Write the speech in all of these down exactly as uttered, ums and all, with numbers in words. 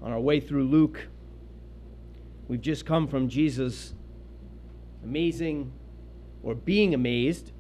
On our way through Luke, we've just come from Jesus' amazing, or being amazed,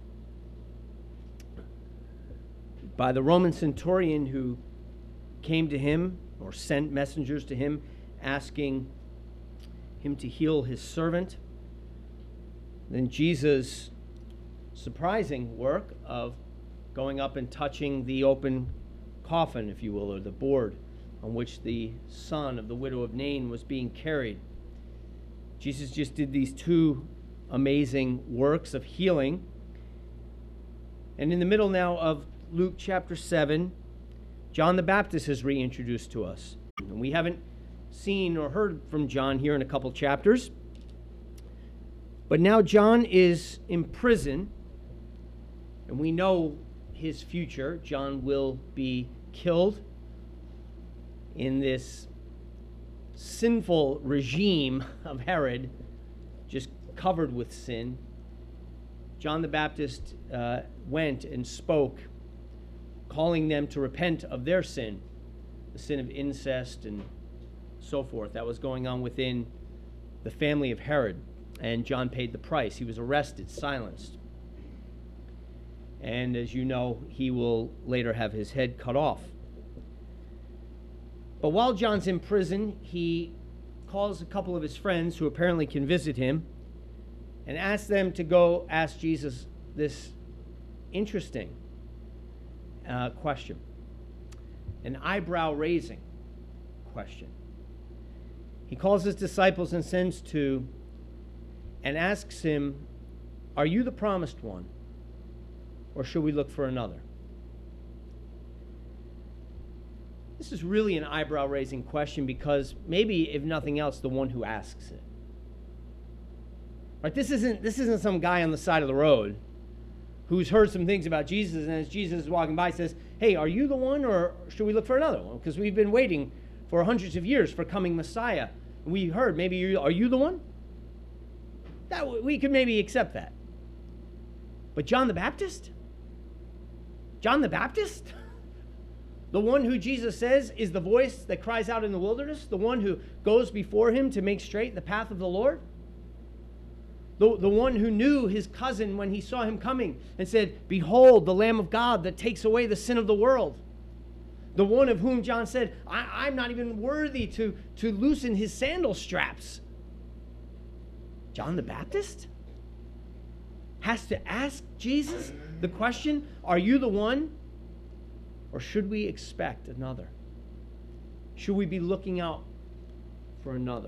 by the Roman centurion who came to him, or sent messengers to him, asking him to heal his servant. Then Jesus' surprising work of going up and touching the open coffin, if you will, or the board on which the son of the widow of Nain was being carried. Jesus just did these two amazing works of healing. And in the middle now of Luke chapter seven, John the Baptist is reintroduced to us. And we haven't seen or heard from John here in a couple chapters. But now John is in prison, and we know his future. John will be killed in this sinful regime of Herod, just covered with sin. John the Baptist uh, went and spoke, calling them to repent of their sin, the sin of incest and so forth that was going on within the family of Herod. And John paid the price. He was arrested, silenced. And as you know, he will later have his head cut off. But while John's in prison, he calls a couple of his friends who apparently can visit him and asks them to go ask Jesus this interesting uh, question, an eyebrow-raising question. He calls his disciples and sends to and asks him, "Are you the promised one, or should we look for another?" This is really an eyebrow-raising question because maybe, if nothing else, the one who asks it. Right? This isn't, this isn't some guy on the side of the road who's heard some things about Jesus, and as Jesus is walking by says, "Hey, are you the one, or should we look for another one? Because we've been waiting for hundreds of years for coming Messiah. And we heard, maybe, you, are you the one?" That, we could maybe accept that. But John the Baptist? John the Baptist? The one who Jesus says is the voice that cries out in the wilderness? The one who goes before him to make straight the path of the Lord? The, the one who knew his cousin when he saw him coming and said, "Behold, the Lamb of God that takes away the sin of the world." The one of whom John said, I, I'm not even worthy to, to loosen his sandal straps. John the Baptist has to ask Jesus the question, "Are you the one? Or should we expect another? Should we be looking out for another?"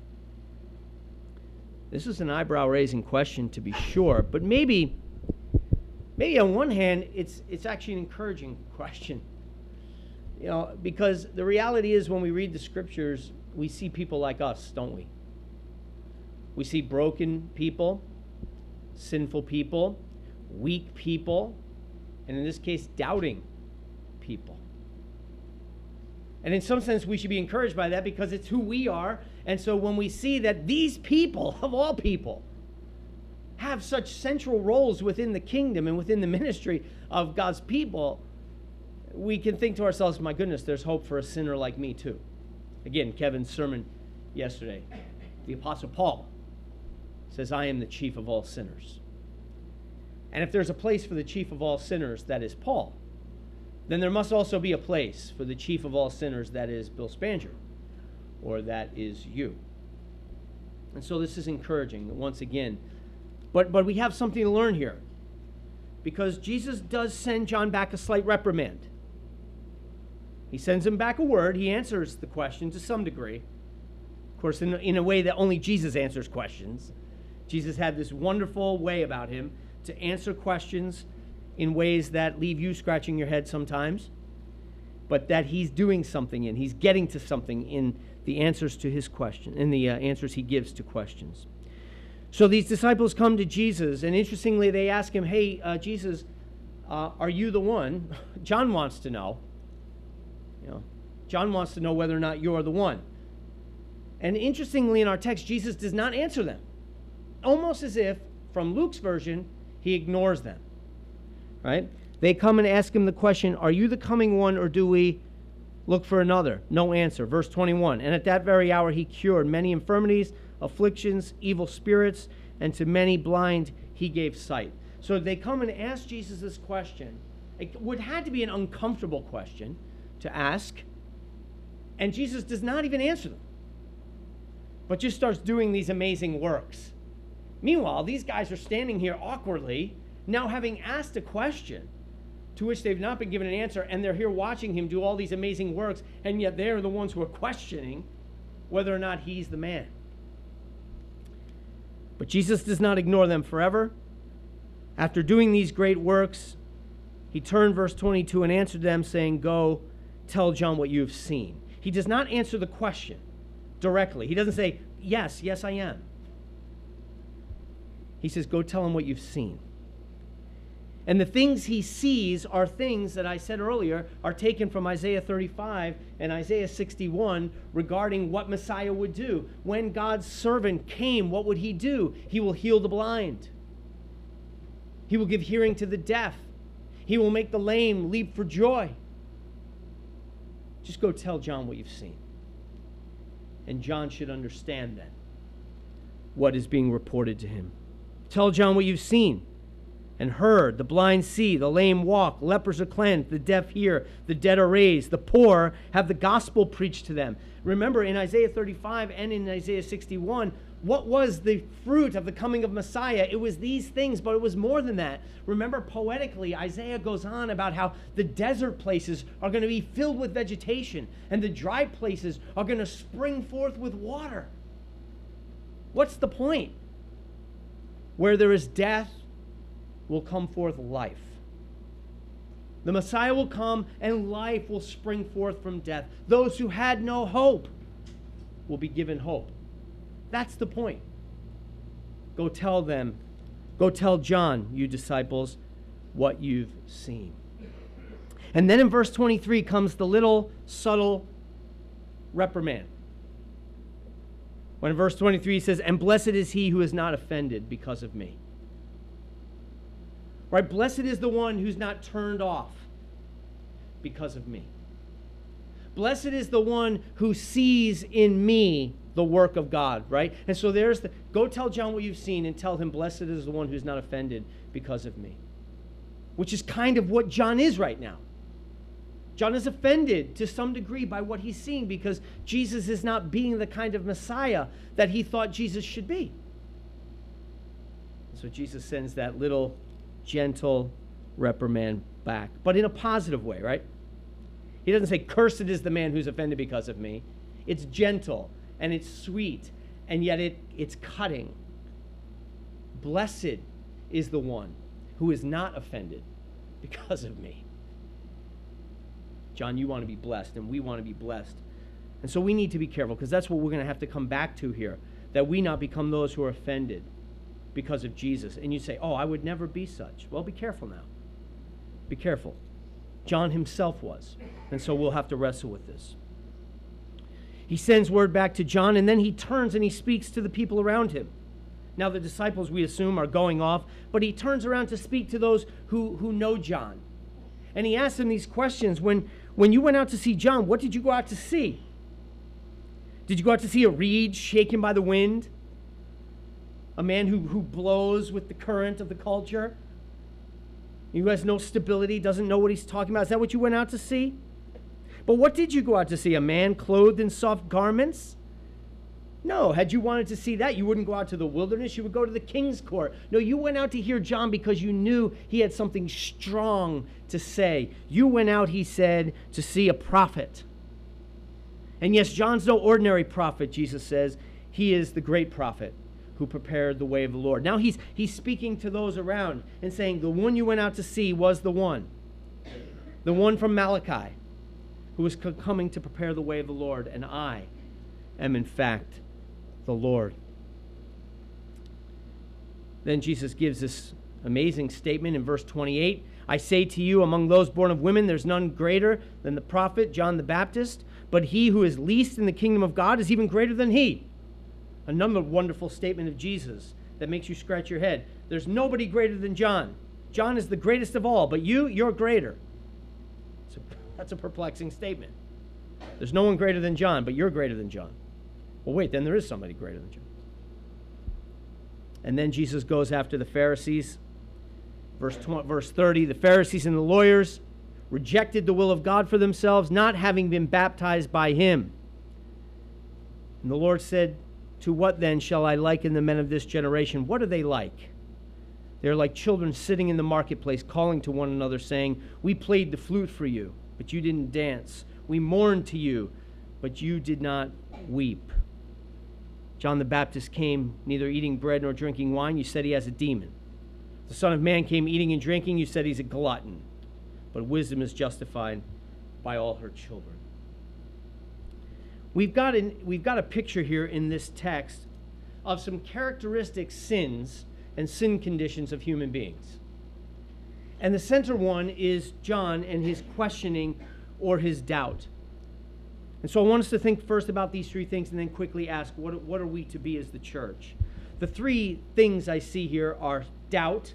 This is an eyebrow-raising question, to be sure, but maybe, maybe on one hand, it's it's actually an encouraging question. You know, because the reality is, when we read the scriptures, we see people like us, don't we? We see broken people, sinful people, weak people, and in this case, doubting people. And in some sense, we should be encouraged by that because it's who we are. And so when we see that these people, of all people, have such central roles within the kingdom and within the ministry of God's people, we can think to ourselves, my goodness, there's hope for a sinner like me too. Again, Kevin's sermon yesterday, the Apostle Paul says, "I am the chief of all sinners." And if there's a place for the chief of all sinners, that is Paul, then there must also be a place for the chief of all sinners, that is Bill Spanger, or that is you. And so this is encouraging once again. But, but we have something to learn here, because Jesus does send John back a slight reprimand. He sends him back a word. He answers the question to some degree. Of course, in, in a way that only Jesus answers questions. Jesus had this wonderful way about him to answer questions in ways that leave you scratching your head sometimes, but that he's doing something in. He's getting to something in the answers to his question, in the uh, answers he gives to questions. So these disciples come to Jesus, and interestingly, they ask him, "Hey, uh, Jesus, uh, are you the one?" John wants to know. You know, John wants to know whether or not you're the one. And interestingly, in our text, Jesus does not answer them. Almost as if, from Luke's version, he ignores them. Right? They come and ask him the question, "Are you the coming one, or do we Look for another. No answer. Verse twenty-one. And at that very hour he cured many infirmities, afflictions, evil spirits, and to many blind he gave sight. So they come and ask Jesus this question. It would had to be an uncomfortable question to ask. And Jesus does not even answer them, but just starts doing these amazing works. Meanwhile, these guys are standing here awkwardly, now having asked a question to which they've not been given an answer, and they're here watching him do all these amazing works, and yet they're the ones who are questioning whether or not he's the man. But Jesus does not ignore them forever. After doing these great works, he turned, verse twenty-two, and answered them, saying, Go, tell John what you have seen. He does not answer the question directly. He doesn't say, yes, yes, I am. He says, go tell him what you've seen. And the things he sees are things that I said earlier are taken from Isaiah thirty-five and Isaiah sixty-one regarding what Messiah would do. When God's servant came, what would he do? He will heal the blind. He will give hearing to the deaf. He will make the lame leap for joy. Just go tell John what you've seen. And John should understand then what is being reported to him. Tell John what you've seen and heard. The blind see, the lame walk, lepers are cleansed, the deaf hear, the dead are raised, the poor have the gospel preached to them. Remember, in Isaiah thirty-five and in Isaiah sixty-one, what was the fruit of the coming of Messiah? It was these things, but it was more than that. Remember, poetically, Isaiah goes on about how the desert places are going to be filled with vegetation, and the dry places are going to spring forth with water. What's the point? Where there is death will come forth life. The Messiah will come and life will spring forth from death. Those who had no hope will be given hope. That's the point. Go tell them, go tell John, you disciples, what you've seen. And then in verse twenty-three comes the little subtle reprimand. When in verse twenty-three he says, and blessed is he who is not offended because of me. Right? Blessed is the one who's not turned off because of me. Blessed is the one who sees in me the work of God, right? And so there's the, go tell John what you've seen and tell him, blessed is the one who's not offended because of me. Which is kind of what John is right now. John is offended to some degree by what he's seeing because Jesus is not being the kind of Messiah that he thought Jesus should be. So Jesus sends that little gentle reprimand back, but in a positive way, right? He doesn't say, cursed is the man who's offended because of me. It's gentle and it's sweet, and yet it, it's cutting. Blessed is the one who is not offended because of me. John, you want to be blessed, and we want to be blessed. And so we need to be careful, because that's what we're going to have to come back to here, that we not become those who are offended because of Jesus. And you say, oh, I would never be such. Well, be careful now. Be careful. John himself was. And so we'll have to wrestle with this. He sends word back to John, and then he turns and he speaks to the people around him. Now the disciples, we assume, are going off, but he turns around to speak to those who, who know John. And he asks them these questions. When, when you went out to see John, what did you go out to see? Did you go out to see a reed shaken by the wind? A man who, who blows with the current of the culture? Who has no stability, doesn't know what he's talking about? Is that what you went out to see? But what did you go out to see? A man clothed in soft garments? No, had you wanted to see that, you wouldn't go out to the wilderness. You would go to the king's court. No, you went out to hear John because you knew he had something strong to say. You went out, he said, to see a prophet. And yes, John's no ordinary prophet, Jesus says. He is the great prophet who prepared the way of the Lord. Now he's, he's speaking to those around and saying, the one you went out to see was the one. The one from Malachi, who was co- coming to prepare the way of the Lord. And I am, in fact, the Lord. Then Jesus gives this amazing statement in verse twenty-eight. I say to you, among those born of women, there's none greater than the prophet John the Baptist, but he who is least in the kingdom of God is even greater than he. Another wonderful statement of Jesus that makes you scratch your head. There's nobody greater than John. John is the greatest of all, but you, you're greater. So that's a perplexing statement. There's no one greater than John, but you're greater than John. Well, wait, then there is somebody greater than John. And then Jesus goes after the Pharisees. Verse twenty, verse thirty, the Pharisees and the lawyers rejected the will of God for themselves, not having been baptized by him. And the Lord said, to what then shall I liken the men of this generation? What are they like? They're like children sitting in the marketplace, calling to one another, saying, we played the flute for you, but you didn't dance. We mourned to you, but you did not weep. John the Baptist came neither eating bread nor drinking wine. You said he has a demon. The Son of Man came eating and drinking. You said he's a glutton. But wisdom is justified by all her children. We've got, an, we've got a picture here in this text of some characteristic sins and sin conditions of human beings. And the center one is John and his questioning or his doubt. And so I want us to think first about these three things and then quickly ask, what, what are we to be as the church? The three things I see here are doubt,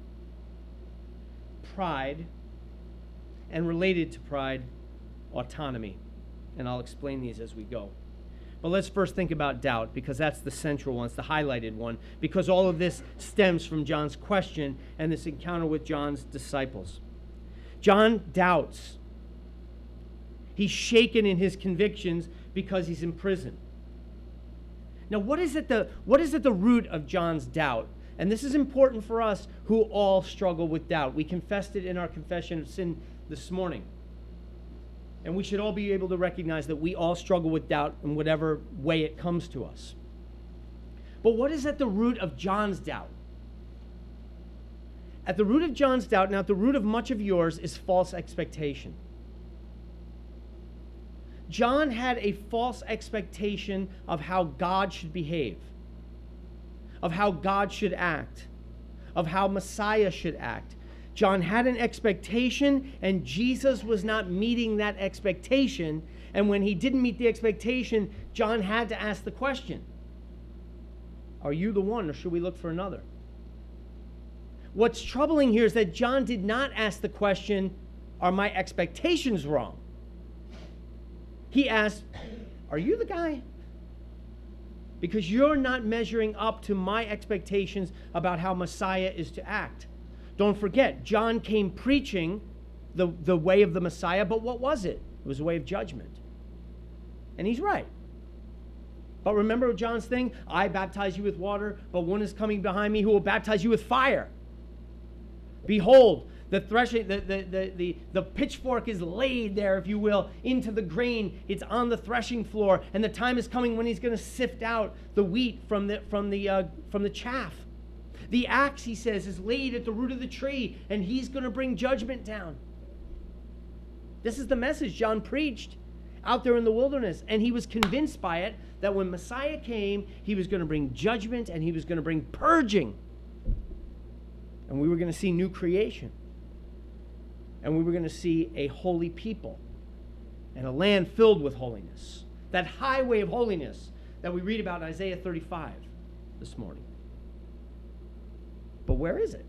pride, and related to pride, autonomy. And I'll explain these as we go. But let's first think about doubt, because that's the central one, it's the highlighted one, because all of this stems from John's question and this encounter with John's disciples. John doubts. He's shaken in his convictions because he's in prison. Now, what is at the, what is at the root of John's doubt? And this is important for us who all struggle with doubt. We confessed it in our confession of sin this morning. And we should all be able to recognize that we all struggle with doubt in whatever way it comes to us. But what is at the root of John's doubt? At the root of John's doubt, now at the root of much of yours, is false expectation. John had a false expectation of how God should behave, of how God should act, of how Messiah should act. John had an expectation, and Jesus was not meeting that expectation. And when he didn't meet the expectation, John had to ask the question, are you the one, or should we look for another? What's troubling here is that John did not ask the question, are my expectations wrong? He asked, are you the guy? Because you're not measuring up to my expectations about how Messiah is to act. Don't forget, John came preaching the, the way of the Messiah, but what was it? It was a way of judgment. And he's right. But remember John's thing? I baptize you with water, but one is coming behind me who will baptize you with fire. Behold, the threshing, the, the, the, the, the pitchfork is laid there, if you will, into the grain. It's on the threshing floor, and the time is coming when he's going to sift out the wheat from the, from the, uh, from the chaff. The axe, he says, is laid at the root of the tree, and he's going to bring judgment down. This is the message John preached out there in the wilderness, and he was convinced by it that when Messiah came, he was going to bring judgment, and he was going to bring purging. And we were going to see new creation. And we were going to see a holy people and a land filled with holiness. That highway of holiness that we read about in Isaiah thirty-five this morning. But where is it?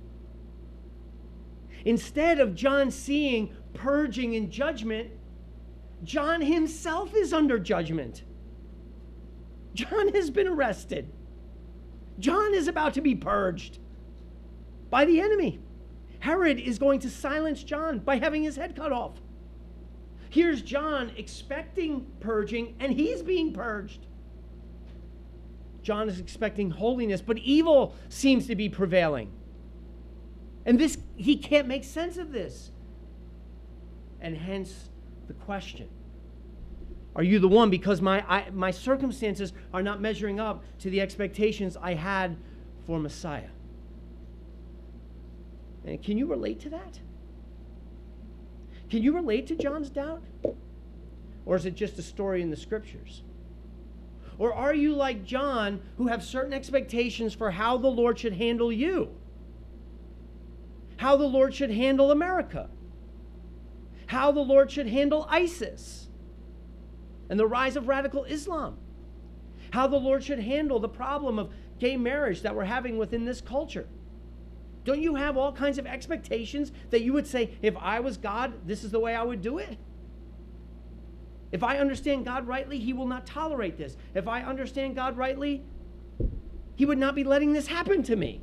Instead of John seeing purging and judgment, John himself is under judgment. John has been arrested. John is about to be purged by the enemy. Herod is going to silence John by having his head cut off. Here's John expecting purging, and he's being purged. John is expecting holiness, but evil seems to be prevailing. And this, he can't make sense of this. And hence the question. Are you the one? Because my, I, my circumstances are not measuring up to the expectations I had for Messiah. And can you relate to that? Can you relate to John's doubt? Or is it just a story in the scriptures? Or are you like John, who have certain expectations for how the Lord should handle you? How the Lord should handle America? How the Lord should handle ISIS and the rise of radical Islam? How the Lord should handle the problem of gay marriage that we're having within this culture? Don't you have all kinds of expectations that you would say, if I was God, this is the way I would do it? If I understand God rightly, he will not tolerate this. If I understand God rightly, he would not be letting this happen to me.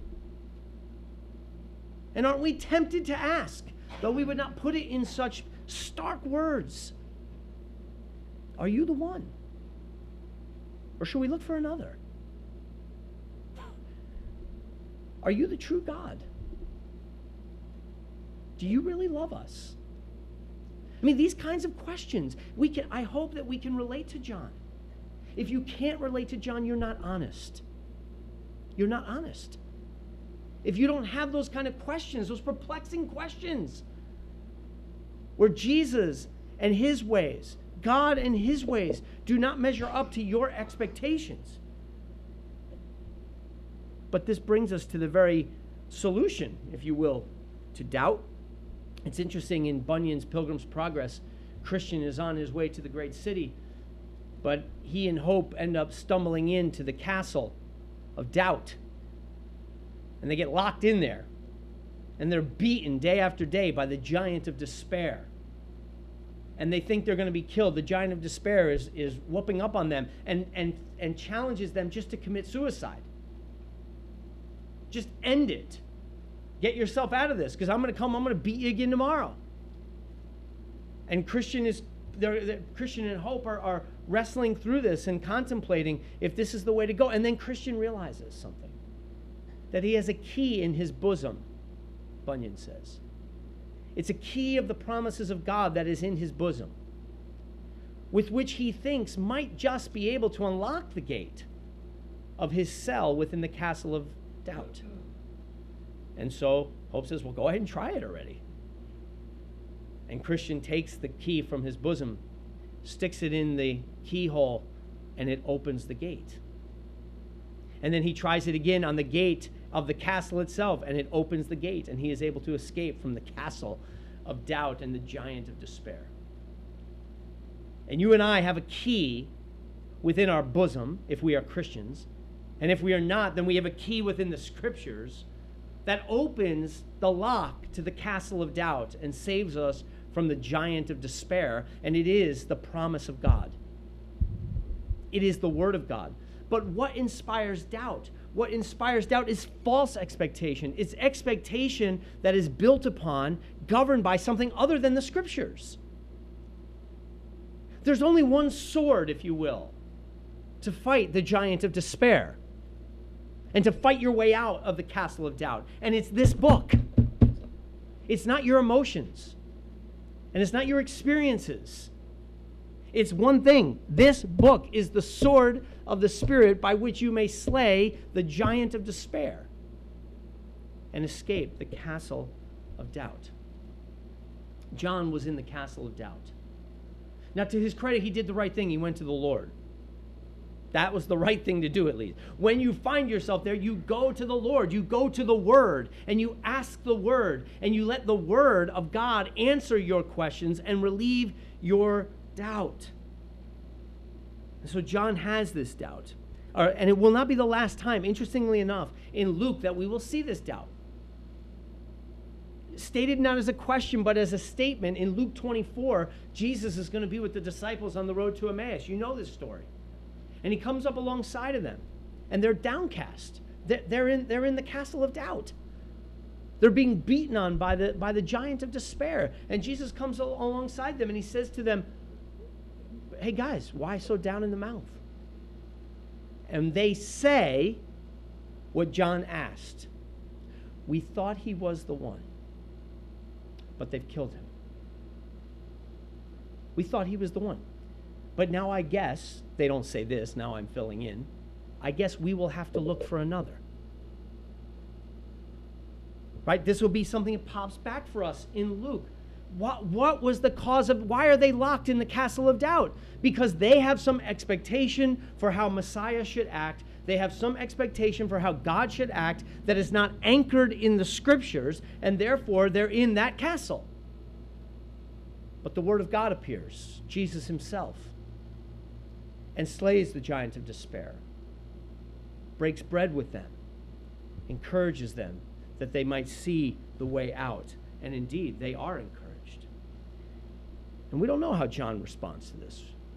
And aren't we tempted to ask, though we would not put it in such stark words, are you the one? Or should we look for another? Are you the true God? Do you really love us? I mean, these kinds of questions, we can, I hope that we can relate to John. If you can't relate to John, you're not honest. You're not honest. If you don't have those kind of questions, those perplexing questions, where Jesus and his ways, God and his ways, do not measure up to your expectations. But this brings us to the very solution, if you will, to doubt. It's interesting, in Bunyan's Pilgrim's Progress, Christian is on his way to the great city, but he and Hope end up stumbling into the castle of doubt. And they get locked in there. And they're beaten day after day by the giant of despair. And they think they're going to be killed. The giant of despair is, is whooping up on them and, and, and challenges them just to commit suicide. Just end it. Get yourself out of this, because I'm going to come, I'm going to beat you again tomorrow. And Christian is, they're, they're, Christian and Hope are, are wrestling through this and contemplating if this is the way to go. And then Christian realizes something. That he has a key in his bosom, Bunyan says. It's a key of the promises of God that is in his bosom, with which he thinks might just be able to unlock the gate of his cell within the castle of doubt. And so Hope says, well, go ahead and try it already. And Christian takes the key from his bosom, sticks it in the keyhole, and it opens the gate. And then he tries it again on the gate of the castle itself, and it opens the gate, and he is able to escape from the castle of doubt and the giant of despair. And you and I have a key within our bosom, if we are Christians, and if we are not, then we have a key within the Scriptures that opens the lock to the castle of doubt and saves us from the giant of despair, and it is the promise of God. It is the Word of God. But what inspires doubt? What inspires doubt is false expectation. It's expectation that is built upon, governed by something other than the Scriptures. There's only one sword, if you will, to fight the giant of despair and to fight your way out of the castle of doubt. And it's this book. It's not your emotions. And it's not your experiences. It's one thing. This book is the sword of the Spirit by which you may slay the giant of despair and escape the castle of doubt. John was in the castle of doubt. Now, to his credit, he did the right thing. He went to the Lord. That was the right thing to do, at least. When you find yourself there, you go to the Lord. You go to the Word, and you ask the Word, and you let the Word of God answer your questions and relieve your doubt. And so John has this doubt. Uh, and it will not be the last time, interestingly enough, in Luke that we will see this doubt. Stated not as a question, but as a statement. In Luke twenty-four, Jesus is going to be with the disciples on the road to Emmaus. You know this story. And he comes up alongside of them, and they're downcast. They're, they're, in, they're in the castle of doubt. They're being beaten on by the, by the giant of despair. And Jesus comes al- alongside them, and he says to them, hey guys, why so down in the mouth? And they say what John asked. We thought he was the one, but they've killed him. We thought he was the one. But now I guess, they don't say this, now I'm filling in, I guess we will have to look for another. Right? This will be something that pops back for us in Luke. What, what was the cause of, why are they locked in the castle of doubt? Because they have some expectation for how Messiah should act. They have some expectation for how God should act that is not anchored in the Scriptures, and therefore they're in that castle. But the Word of God appears, Jesus himself, and slays the giant of despair, breaks bread with them, encourages them that they might see the way out. And indeed, they are encouraged. And we don't know how John responds to this.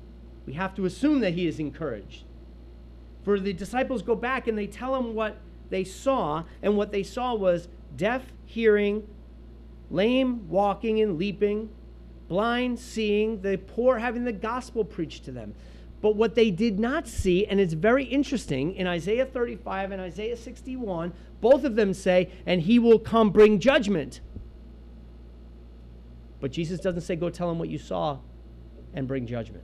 We have to assume that he is encouraged. For the disciples go back and they tell him what they saw, and what they saw was deaf hearing, lame walking and leaping, blind seeing, the poor having the gospel preached to them. But what they did not see, and it's very interesting, in Isaiah thirty-five and Isaiah sixty-one, both of them say, and he will come bring judgment. But Jesus doesn't say, go tell him what you saw and bring judgment.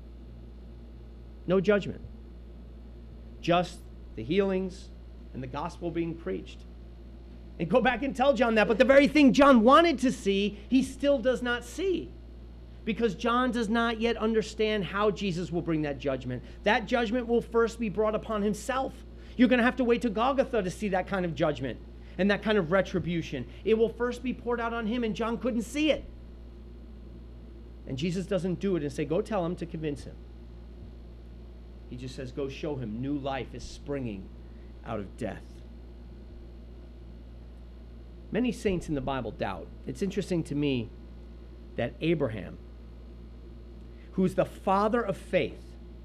No judgment. Just the healings and the gospel being preached. And go back and tell John that. But the very thing John wanted to see, he still does not see. Because John does not yet understand how Jesus will bring that judgment. That judgment will first be brought upon himself. You're going to have to wait to Golgotha to see that kind of judgment and that kind of retribution. It will first be poured out on him, and John couldn't see it. And Jesus doesn't do it and say, go tell him to convince him. He just says, go show him new life is springing out of death. Many saints in the Bible doubt. It's interesting to me that Abraham, who's the father of faith,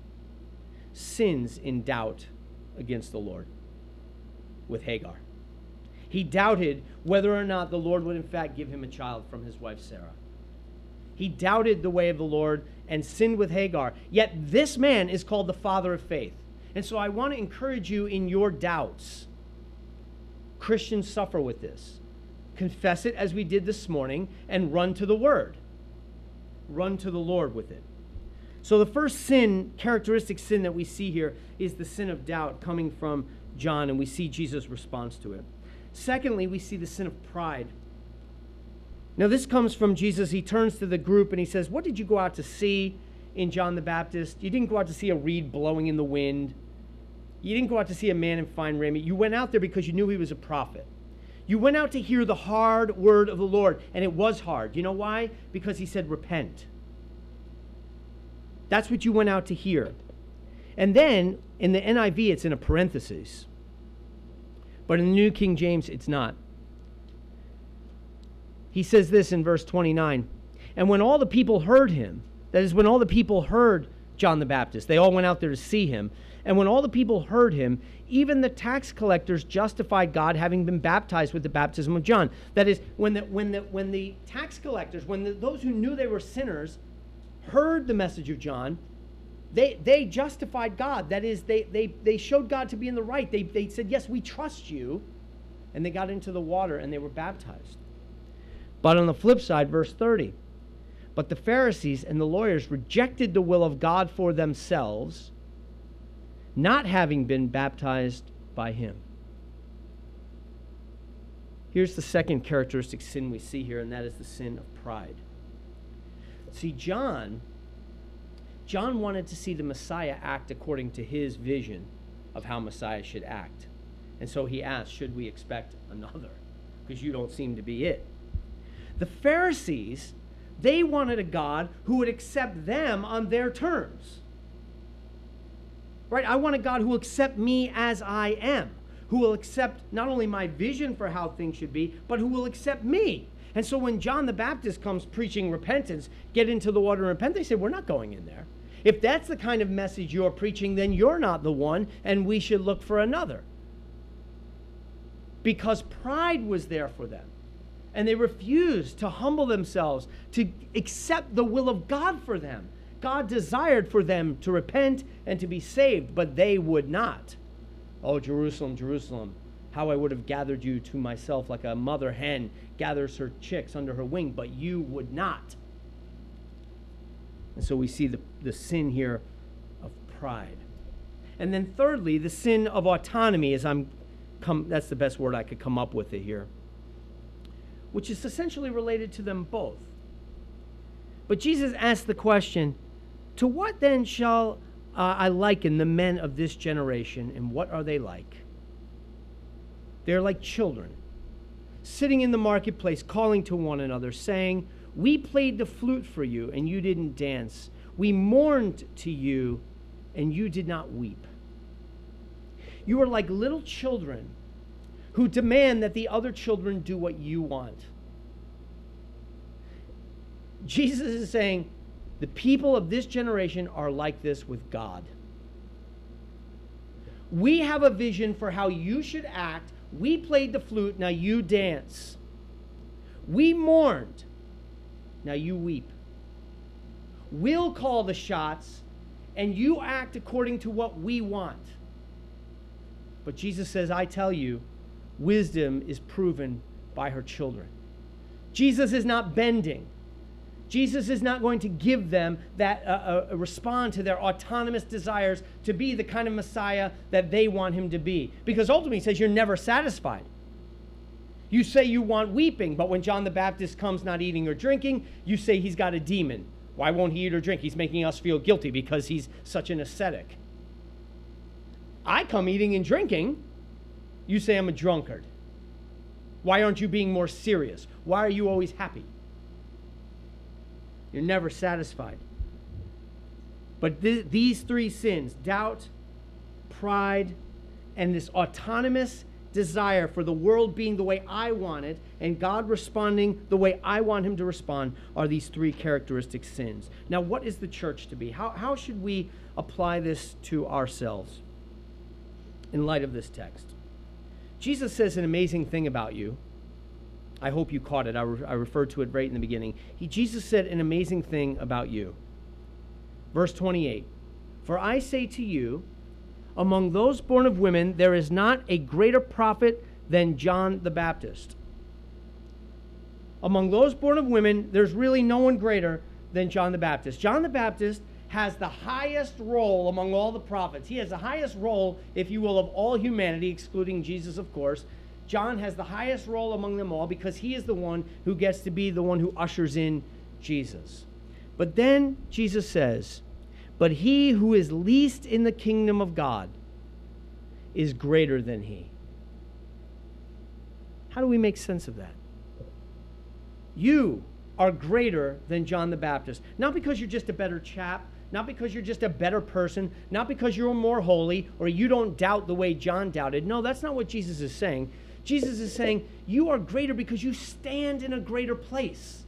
sins in doubt against the Lord with Hagar. He doubted whether or not the Lord would in fact give him a child from his wife Sarah. He doubted the way of the Lord and sinned with Hagar. Yet this man is called the father of faith. And so I want to encourage you in your doubts. Christians suffer with this. Confess it as we did this morning and run to the Word. Run to the Lord with it. So the first sin, characteristic sin that we see here is the sin of doubt coming from John, and we see Jesus' response to it. Secondly, we see the sin of pride. Now this comes from Jesus. He turns to the group and he says, what did you go out to see in John the Baptist? You didn't go out to see a reed blowing in the wind. You didn't go out to see a man in fine raiment. You went out there because you knew he was a prophet. You went out to hear the hard word of the Lord, and it was hard. You know why? Because he said, repent. That's what you went out to hear. And then, in the N I V, it's in a parenthesis. But in the New King James, it's not. He says this in verse twenty-nine. And when all the people heard him, that is, when all the people heard John the Baptist, they all went out there to see him. And when all the people heard him, even the tax collectors justified God, having been baptized with the baptism of John. That is, when the, when the, when the tax collectors, when the, those who knew they were sinners, heard the message of John, they, they justified God. That is, they, they, they showed God to be in the right. They, they said, yes, we trust you. And they got into the water and they were baptized. But on the flip side, verse thirty, but the Pharisees and the lawyers rejected the will of God for themselves, not having been baptized by him. Here's the second characteristic sin we see here, and that is the sin of pride. See, John, John wanted to see the Messiah act according to his vision of how Messiah should act. And so he asked, should we expect another? Because you don't seem to be it. The Pharisees, they wanted a God who would accept them on their terms. Right? I want a God who will accept me as I am, who will accept not only my vision for how things should be, but who will accept me. And so when John the Baptist comes preaching repentance, get into the water and repent, they say, we're not going in there. If that's the kind of message you're preaching, then you're not the one, and we should look for another. Because pride was there for them. And they refused to humble themselves, to accept the will of God for them. God desired for them to repent and to be saved, but they would not. Oh, Jerusalem, Jerusalem, how I would have gathered you to myself like a mother hen gathers her chicks under her wing, but you would not. And so we see the, the sin here of pride. And then thirdly, the sin of autonomy, as I'm come, that's the best word I could come up with it here, which is essentially related to them both. But Jesus asked the question, to what then shall uh, I liken the men of this generation, and what are they like? They're like children, sitting in the marketplace, calling to one another, saying, we played the flute for you, and you didn't dance. We mourned to you, and you did not weep. You are like little children who demand that the other children do what you want. Jesus is saying, The people of this generation are like this with God. We have a vision for how you should act. We played the flute, now you dance. We mourned, now you weep. We'll call the shots, and you act according to what we want. But Jesus says, I tell you, wisdom is proven by her children. Jesus is not bending. Jesus is not going to give them that, uh, uh, respond to their autonomous desires to be the kind of Messiah that they want him to be. Because ultimately he says you're never satisfied. You say you want weeping, but when John the Baptist comes not eating or drinking, you say he's got a demon. Why won't he eat or drink? He's making us feel guilty because he's such an ascetic. I come eating and drinking. You say I'm a drunkard. Why aren't you being more serious? Why are you always happy? You're never satisfied. But th- these three sins, doubt, pride, and this autonomous desire for the world being the way I want it and God responding the way I want him to respond, are these three characteristic sins. Now, what is the church to be? How, how should we apply this to ourselves in light of this text? Jesus says an amazing thing about you. I hope you caught it. I, re- I referred to it right in the beginning. He, Jesus said an amazing thing about you. Verse twenty-eight, for I say to you, among those born of women, there is not a greater prophet than John the Baptist. Among those born of women, there's really no one greater than John the Baptist. John the Baptist has the highest role among all the prophets. He has the highest role, if you will, of all humanity, excluding Jesus, of course. John has the highest role among them all because he is the one who gets to be the one who ushers in Jesus. But then Jesus says, but he who is least in the kingdom of God is greater than he. How do we make sense of that? You are greater than John the Baptist. Not because you're just a better chap, not because you're just a better person, not because you're more holy or you don't doubt the way John doubted. No, that's not what Jesus is saying. Jesus is saying you are greater because you stand in a greater place.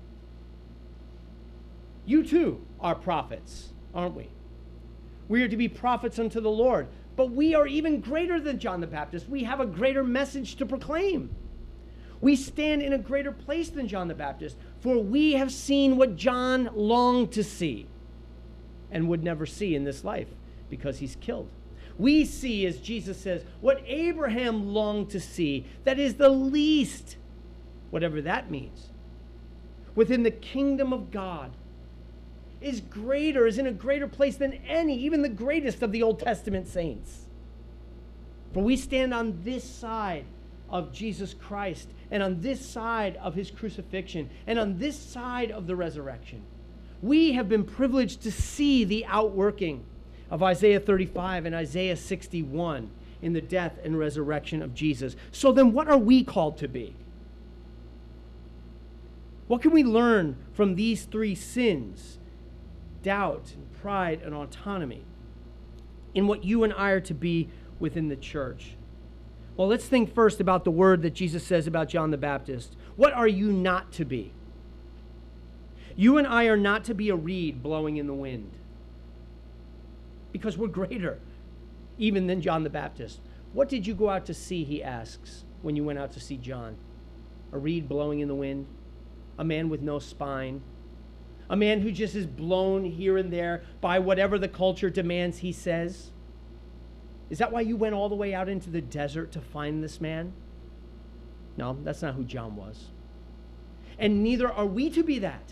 You too are prophets, aren't we? We are to be prophets unto the Lord. But we are even greater than John the Baptist. We have a greater message to proclaim. We stand in a greater place than John the Baptist, for we have seen what John longed to see and would never see in this life because he's killed. We see, as Jesus says, what Abraham longed to see, that is the least, whatever that means, within the kingdom of God, is greater, is in a greater place than any, even the greatest of the Old Testament saints. For we stand on this side of Jesus Christ, and on this side of his crucifixion, and on this side of the resurrection. We have been privileged to see the outworking of Isaiah thirty-five and Isaiah sixty-one in the death and resurrection of Jesus. So then what are we called to be? What can we learn from these three sins? Doubt, and pride, and autonomy, in what you and I are to be within the church. Well, let's think first about the word that Jesus says about John the Baptist. What are you not to be? You and I are not to be a reed blowing in the wind, because we're greater even than John the Baptist. What did you go out to see, he asks, when you went out to see John? A reed blowing in the wind? A man with no spine? A man who just is blown here and there by whatever the culture demands he says? Is that why you went all the way out into the desert to find this man? No, that's not who John was. And neither are we to be that.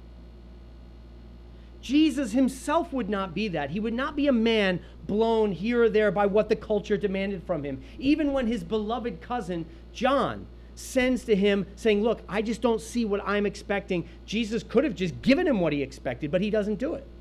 Jesus himself would not be that. He would not be a man blown here or there by what the culture demanded from him. Even when his beloved cousin, John, sends to him saying, look, I just don't see what I'm expecting. Jesus could have just given him what he expected, but he doesn't do it.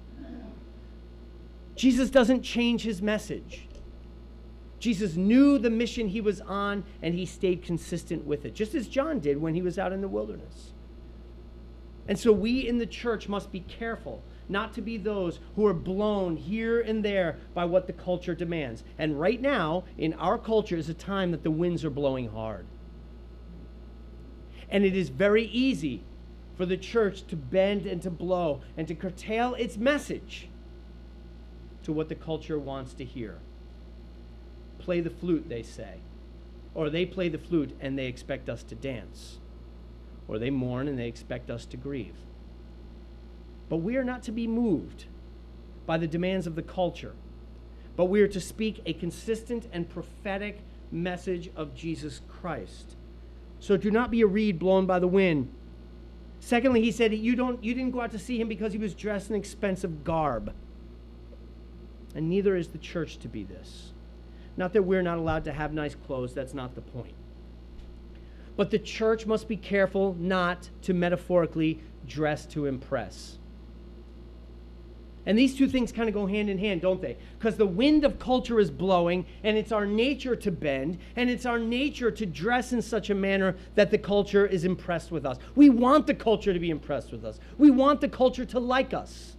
Jesus doesn't change his message. Jesus knew the mission he was on, and he stayed consistent with it, just as John did when he was out in the wilderness. And so we in the church must be careful not to be those who are blown here and there by what the culture demands. And right now, in our culture, is a time that the winds are blowing hard. And it is very easy for the church to bend and to blow and to curtail its message to what the culture wants to hear. Play the flute, they say. Or they play the flute and they expect us to dance. Or they mourn and they expect us to grieve. But we are not to be moved by the demands of the culture, but we are to speak a consistent and prophetic message of Jesus Christ. So do not be a reed blown by the wind. Secondly, he said, you don't, you didn't go out to see him because he was dressed in expensive garb. And neither is the church to be this. Not that we're not allowed to have nice clothes, that's not the point. But the church must be careful not to metaphorically dress to impress. And these two things kind of go hand in hand, don't they? Because the wind of culture is blowing, and it's our nature to bend, and it's our nature to dress in such a manner that the culture is impressed with us. We want the culture to be impressed with us. We want the culture to like us.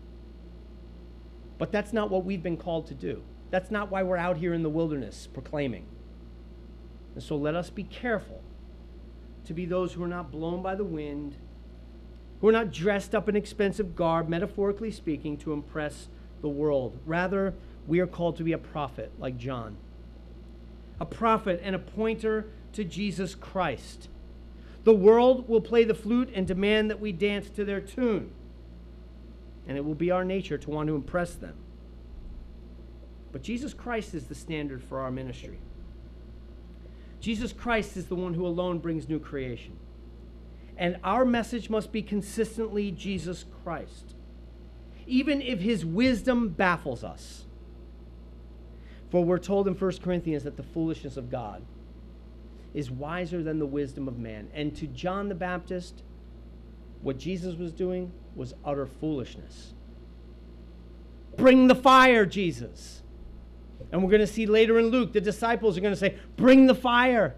But that's not what we've been called to do. That's not why we're out here in the wilderness proclaiming. And so let us be careful to be those who are not blown by the wind, who are not dressed up in expensive garb, metaphorically speaking, to impress the world. Rather, we are called to be a prophet like John. A prophet and a pointer to Jesus Christ. The world will play the flute and demand that we dance to their tune. And it will be our nature to want to impress them. But Jesus Christ is the standard for our ministry. Jesus Christ is the one who alone brings new creation. And our message must be consistently Jesus Christ, even if his wisdom baffles us. For we're told in First Corinthians that the foolishness of God is wiser than the wisdom of man. And to John the Baptist, what Jesus was doing was utter foolishness. Bring the fire, Jesus. And we're going to see later in Luke, the disciples are going to say, bring the fire.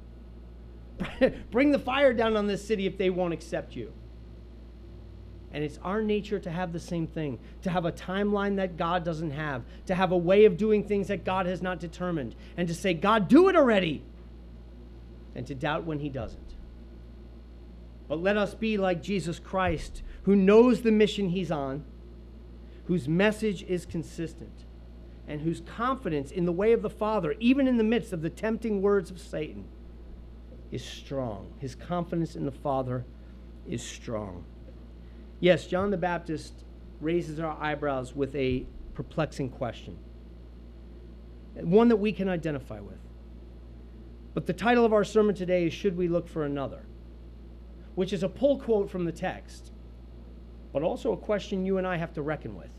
Bring the fire down on this city if they won't accept you. And it's our nature to have the same thing, to have a timeline that God doesn't have, to have a way of doing things that God has not determined, and to say, God, do it already, and to doubt when he doesn't. But let us be like Jesus Christ, who knows the mission he's on, whose message is consistent, and whose confidence in the way of the Father, even in the midst of the tempting words of Satan, is strong. His confidence in the Father is strong. Yes, John the Baptist raises our eyebrows with a perplexing question, one that we can identify with. But the title of our sermon today is Should We Look for Another?, which is a pull quote from the text, but also a question you and I have to reckon with.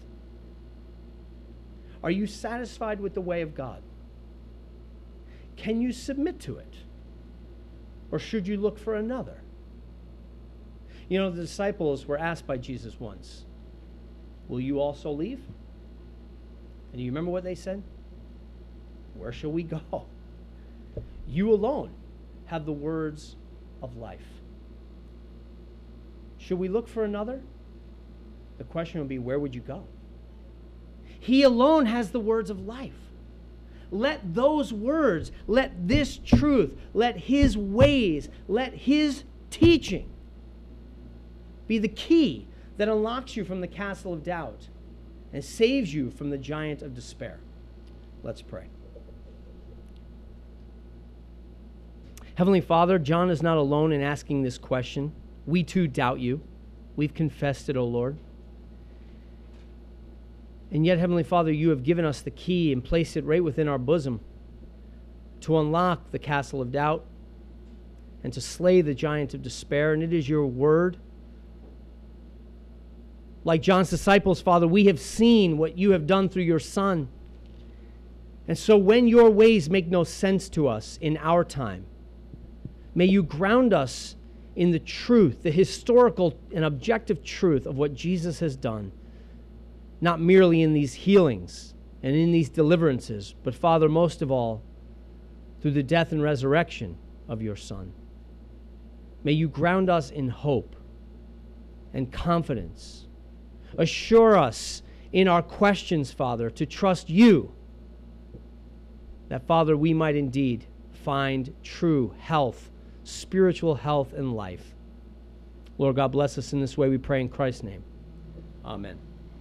Are you satisfied with the way of God? Can you submit to it? Or should you look for another? You know, the disciples were asked by Jesus once, will you also leave? And you remember what they said? Where shall we go? You alone have the words of life. Should we look for another? The question would be, where would you go? He alone has the words of life. Let those words, let this truth, let his ways, let his teaching be the key that unlocks you from the castle of doubt and saves you from the giant of despair. Let's pray. Heavenly Father, John is not alone in asking this question. We too doubt you. We've confessed it, O Lord. And yet, Heavenly Father, you have given us the key and placed it right within our bosom to unlock the castle of doubt and to slay the giant of despair. And it is your word. Like John's disciples, Father, we have seen what you have done through your Son. And so when your ways make no sense to us in our time, may you ground us in the truth, the historical and objective truth of what Jesus has done. Not merely in these healings and in these deliverances, but Father, most of all, through the death and resurrection of your Son. May you ground us in hope and confidence. Assure us in our questions, Father, to trust you, that, Father, we might indeed find true health, spiritual health and life. Lord God, bless us in this way, we pray in Christ's name. Amen.